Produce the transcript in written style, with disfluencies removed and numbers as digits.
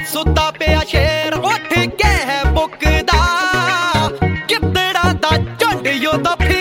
ਸੁੱਤਾ ਪਿਆ ਸ਼ੇਰ ਉੱਠ ਕੇ ਹੈ ਬੁੱਕਦਾ, ਗਿੱਦੜਾਂ ਦਾ ਝੁੰਡ ਯੋ ਤਾਂ